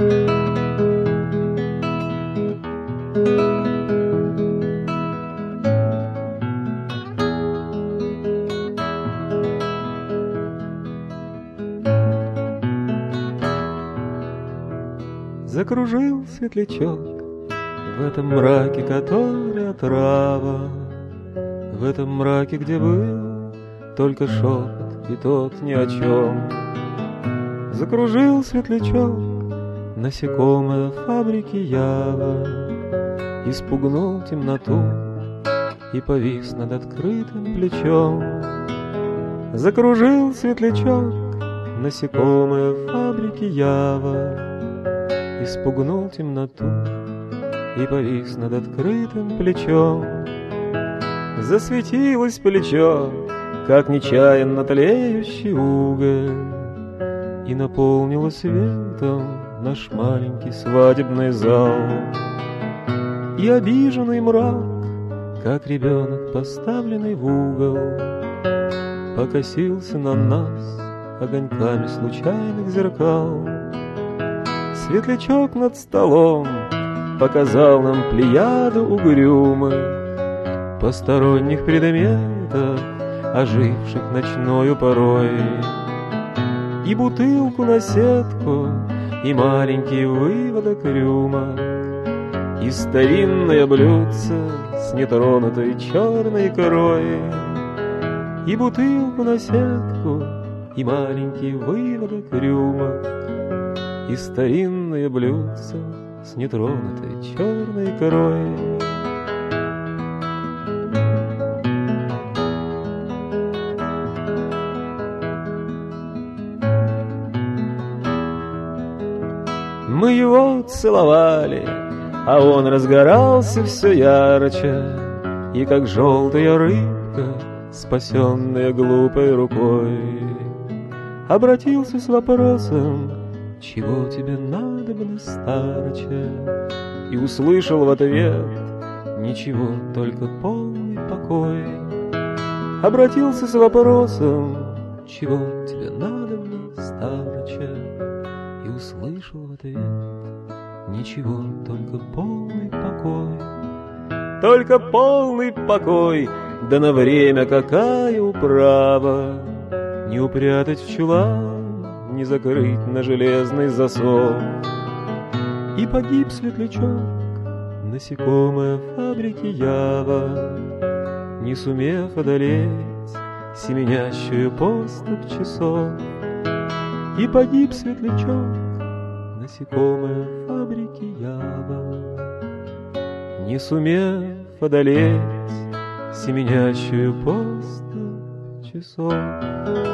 Закружил светлячок в этом мраке, который отрава, в этом мраке, где был только шепот, и тот ни о чем. Закружил светлячок, насекомое фабрики Ява, испугнул темноту и повис над открытым плечом. Закружил светлячок, насекомое фабрики Ява, испугнул темноту и повис над открытым плечом. Засветилось плечо, как нечаянно тлеющий уголь, и наполнило светом наш маленький свадебный зал. И обиженный мрак, как ребенок, поставленный в угол, покосился на нас огоньками случайных зеркал. Светлячок над столом показал нам плеяду угрюмых посторонних предметов, оживших ночною порой. И бутылку на сетку, и маленький выводок рюмок, и старинное блюдце с нетронутой черной корой. И бутылку на сетку, и маленький выводок рюмок, и старинное блюдце с нетронутой черной корой. Мы его целовали, а он разгорался все ярче, и как желтая рыбка, спасенная глупой рукой, обратился с вопросом: чего тебе надобно, старче? И услышал в ответ: ничего, только полный покой. Обратился с вопросом: чего тебе надобно, старче? И услышал в ответ: ничего, только полный покой. Только полный покой, да на время какая управа! Не упрятать в чулан, не закрыть на железный засов. И погиб светлячок, насекомое фабрики Ява, не сумев одолеть семенящую поступь часов. И погиб светлячок, насекомое фабрики Ява, не сумев одолеть семенящую поступь часов.